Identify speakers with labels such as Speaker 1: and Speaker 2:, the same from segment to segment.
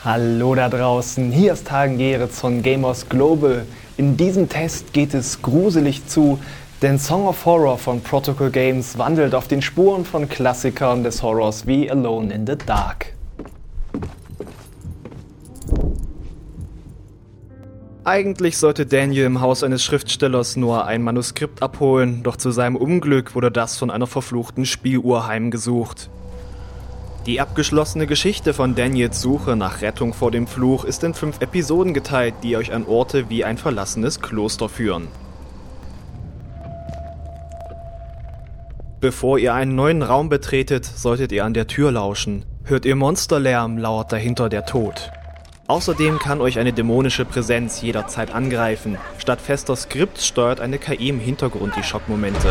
Speaker 1: Hallo da draußen, hier ist Hagen Geritz von Gamers Global. In diesem Test geht es gruselig zu, denn Song of Horror von Protocol Games wandelt auf den Spuren von Klassikern des Horrors wie Alone in the Dark. Eigentlich sollte Daniel im Haus eines Schriftstellers nur ein Manuskript abholen, doch zu seinem Unglück wurde das von einer verfluchten Spieluhr heimgesucht. Die abgeschlossene Geschichte von Daniels Suche nach Rettung vor dem Fluch ist in 5 Episoden geteilt, die euch an Orte wie ein verlassenes Kloster führen. Bevor ihr einen neuen Raum betretet, solltet ihr an der Tür lauschen. Hört ihr Monsterlärm, lauert dahinter der Tod. Außerdem kann euch eine dämonische Präsenz jederzeit angreifen. Statt fester Skripts steuert eine KI im Hintergrund die Schockmomente.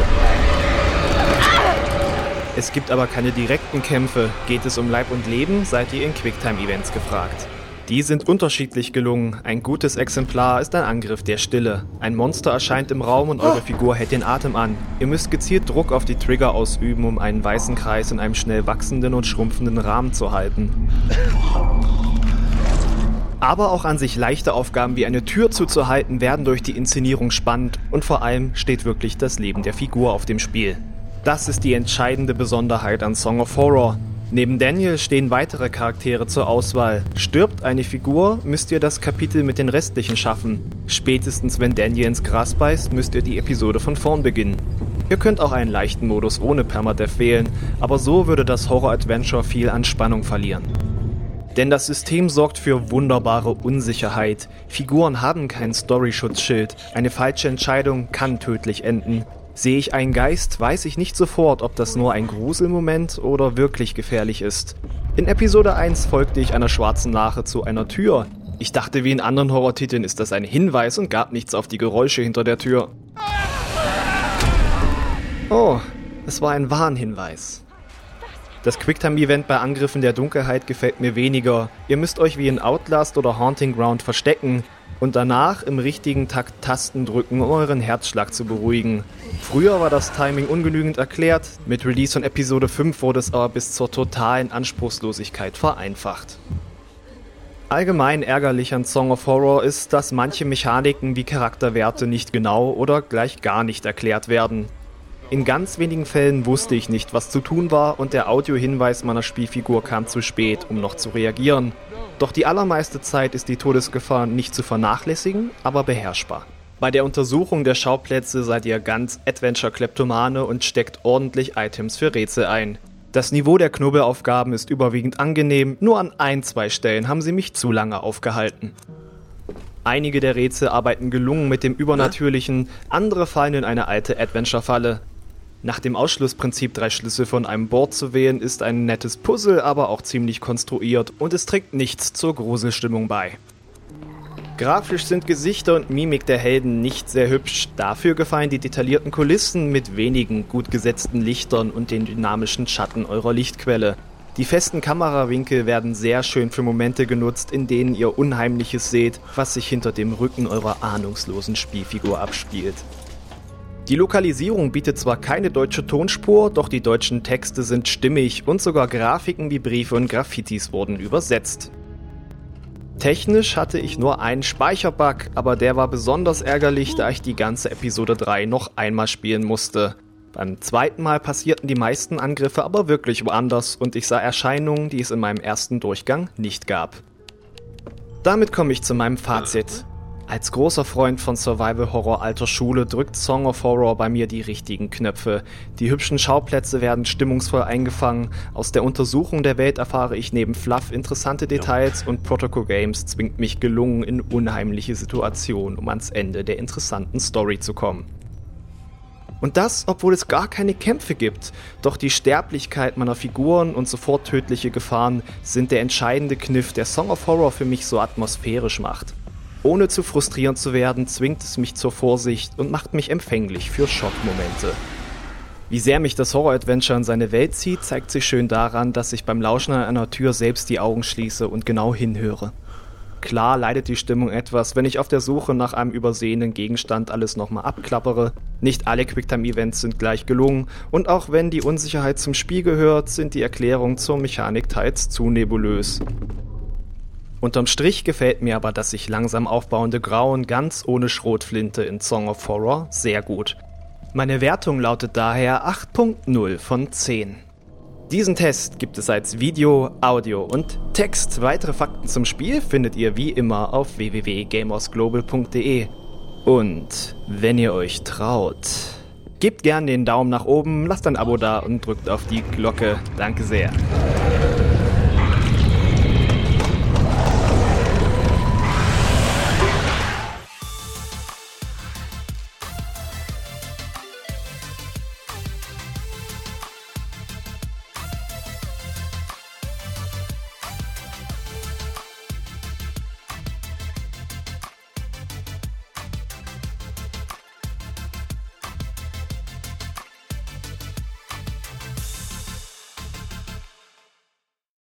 Speaker 1: Es gibt aber keine direkten Kämpfe. Geht es um Leib und Leben, seid ihr in Quicktime-Events gefragt. Die sind unterschiedlich gelungen. Ein gutes Exemplar ist ein Angriff der Stille. Ein Monster erscheint im Raum und eure Figur hält den Atem an. Ihr müsst gezielt Druck auf die Trigger ausüben, um einen weißen Kreis in einem schnell wachsenden und schrumpfenden Rahmen zu halten. Aber auch an sich leichte Aufgaben wie eine Tür zuzuhalten werden durch die Inszenierung spannend und vor allem steht wirklich das Leben der Figur auf dem Spiel. Das ist die entscheidende Besonderheit an Song of Horror. Neben Daniel stehen weitere Charaktere zur Auswahl. Stirbt eine Figur, müsst ihr das Kapitel mit den restlichen schaffen. Spätestens wenn Daniel ins Gras beißt, müsst ihr die Episode von vorn beginnen. Ihr könnt auch einen leichten Modus ohne Permadeath wählen, aber so würde das Horror-Adventure viel an Spannung verlieren. Denn das System sorgt für wunderbare Unsicherheit. Figuren haben kein Story-Schutzschild. Eine falsche Entscheidung kann tödlich enden. Sehe ich einen Geist, weiß ich nicht sofort, ob das nur ein Gruselmoment oder wirklich gefährlich ist. In Episode 1 folgte ich einer schwarzen Lache zu einer Tür. Ich dachte, wie in anderen Horrortiteln ist das ein Hinweis und gab nichts auf die Geräusche hinter der Tür. Oh, es war ein Warnhinweis. Das Quicktime-Event bei Angriffen der Dunkelheit gefällt mir weniger. Ihr müsst euch wie in Outlast oder Haunting Ground verstecken und danach im richtigen Takt Tasten drücken, um euren Herzschlag zu beruhigen. Früher war das Timing ungenügend erklärt, mit Release von Episode 5 wurde es aber bis zur totalen Anspruchslosigkeit vereinfacht. Allgemein ärgerlich an Song of Horror ist, dass manche Mechaniken wie Charakterwerte nicht genau oder gleich gar nicht erklärt werden. In ganz wenigen Fällen wusste ich nicht, was zu tun war und der Audiohinweis meiner Spielfigur kam zu spät, um noch zu reagieren. Doch die allermeiste Zeit ist die Todesgefahr nicht zu vernachlässigen, aber beherrschbar. Bei der Untersuchung der Schauplätze seid ihr ganz Adventure-Kleptomane und steckt ordentlich Items für Rätsel ein. Das Niveau der Knobelaufgaben ist überwiegend angenehm, nur an 1-2 Stellen haben sie mich zu lange aufgehalten. Einige der Rätsel arbeiten gelungen mit dem Übernatürlichen, andere fallen in eine alte Adventure-Falle. Nach dem Ausschlussprinzip 3 Schlüssel von einem Board zu wählen, ist ein nettes Puzzle, aber auch ziemlich konstruiert und es trägt nichts zur Gruselstimmung bei. Grafisch sind Gesichter und Mimik der Helden nicht sehr hübsch, dafür gefallen die detaillierten Kulissen mit wenigen gut gesetzten Lichtern und den dynamischen Schatten eurer Lichtquelle. Die festen Kamerawinkel werden sehr schön für Momente genutzt, in denen ihr Unheimliches seht, was sich hinter dem Rücken eurer ahnungslosen Spielfigur abspielt. Die Lokalisierung bietet zwar keine deutsche Tonspur, doch die deutschen Texte sind stimmig und sogar Grafiken wie Briefe und Graffitis wurden übersetzt. Technisch hatte ich nur einen Speicherbug, aber der war besonders ärgerlich, da ich die ganze Episode 3 noch einmal spielen musste. Beim zweiten Mal passierten die meisten Angriffe aber wirklich woanders und ich sah Erscheinungen, die es in meinem ersten Durchgang nicht gab. Damit komme ich zu meinem Fazit. Als großer Freund von Survival-Horror alter Schule drückt Song of Horror bei mir die richtigen Knöpfe. Die hübschen Schauplätze werden stimmungsvoll eingefangen, aus der Untersuchung der Welt erfahre ich neben Fluff interessante Details und Protocol Games zwingt mich gelungen in unheimliche Situationen, um ans Ende der interessanten Story zu kommen. Und das, obwohl es gar keine Kämpfe gibt. Doch die Sterblichkeit meiner Figuren und sofort tödliche Gefahren sind der entscheidende Kniff, der Song of Horror für mich so atmosphärisch macht. Ohne zu frustrierend zu werden, zwingt es mich zur Vorsicht und macht mich empfänglich für Schockmomente. Wie sehr mich das Horror-Adventure in seine Welt zieht, zeigt sich schön daran, dass ich beim Lauschen an einer Tür selbst die Augen schließe und genau hinhöre. Klar leidet die Stimmung etwas, wenn ich auf der Suche nach einem übersehenen Gegenstand alles nochmal abklappere. Nicht alle Quicktime-Events sind gleich gelungen und auch wenn die Unsicherheit zum Spiel gehört, sind die Erklärungen zur Mechanik teils zu nebulös. Unterm Strich gefällt mir aber das sich langsam aufbauende Grauen ganz ohne Schrotflinte in Song of Horror sehr gut. Meine Wertung lautet daher 8.0 von 10. Diesen Test gibt es als Video, Audio und Text. Weitere Fakten zum Spiel findet ihr wie immer auf www.gamersglobal.de. Und wenn ihr euch traut, gebt gern den Daumen nach oben, lasst ein Abo da und drückt auf die Glocke. Danke sehr.